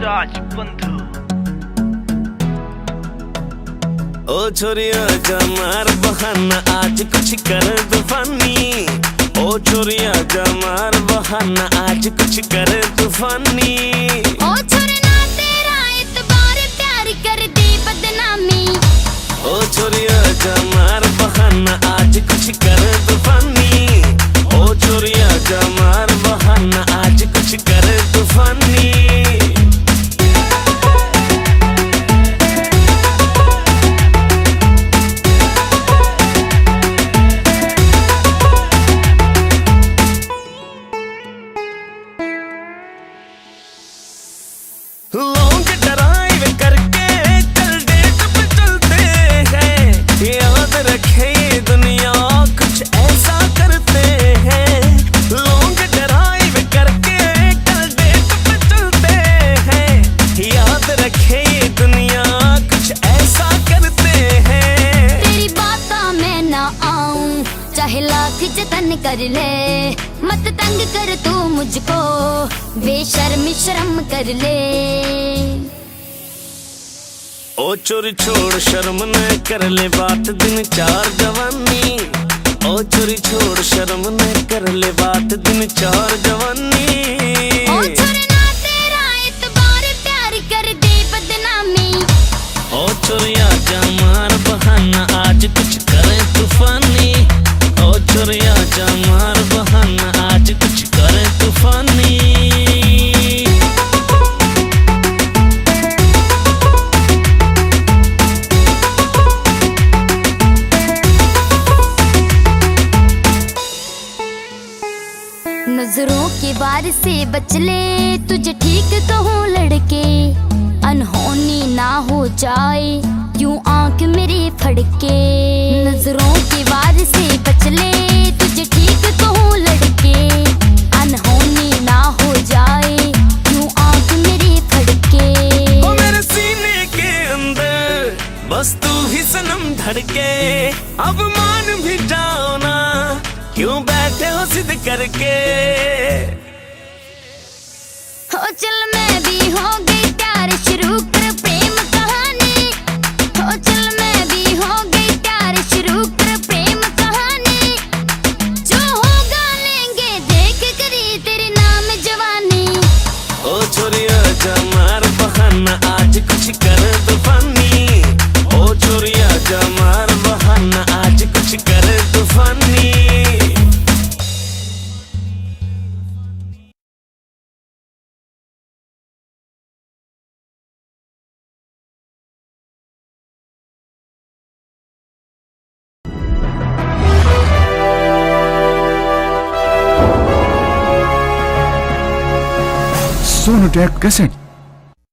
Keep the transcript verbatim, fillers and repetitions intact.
राजबंधु। ओ छोरिया जा मार बहाना आज कुछ कर तूफानी। ओ छोरिया जा मार बहाना आज कुछ कर तूफानी। ओ छोरना तेरा इतबार प्यार कर दे बदनामी। ओ छोरिया जा मार बहाना आज कुछ कर तूफानी। ओ छोरिया जा मार बहाना आज कुछ कर तूफानी। लोग ड्राइव करके चल डेट पे चलते हैं। याद रखे ये दुनिया कुछ ऐसा करते हैं। लोग ड्राइव करके चल डेट पे चलते हैं। याद रखे ये दुनिया कुछ ऐसा करते हैं। तेरी बातों में ना आऊं चाहे लाख जतन कर ले। मत तंग कर तू मुझको बेशर्म शर्म कर ले। ओ चोरी छोड़ शर्म न कर ले बात दिन चार जवानी। ओ चोरी छोड़ शर्म न कर ले बात दिन चार जवानी। ओ छोरना तेरा इतबार प्यार कर दे बदनामी। ओ चोरिया जा मार बहाना आज कुछ करे तूफानी। ओ चोरिया जा मार बहाना आज कुछ करे तूफानी। नजरों के वार से बच ले तुझे ठीक कहूँ लड़के। अनहोनी ना हो जाए यूं आंख मेरी फड़के। नजरों के वार से बच ले तुझे ठीक कहूँ लड़के। अनहोनी ना हो जाए यूं आंख मेरी फड़के। ओ मेरे सीने के अंदर बस तू ही सनम धड़के। अब मान भी जाओ ना क्यों बैठे हो जिद करके। हो चल मैं भी हो गई प्यार शुरू कर प्रेम कहानी। हो चल मैं भी हो गई प्यार शुरू कर प्रेम कहानी। जो होगा लेंगे देख करी तेरे नाम जवानी। ओ छोरिया जा मार बहाना आज कुछ कर तूफानी। ओ छोरिया जा मार बहाना आज कुछ कर तूफानी। Sonotek cassette.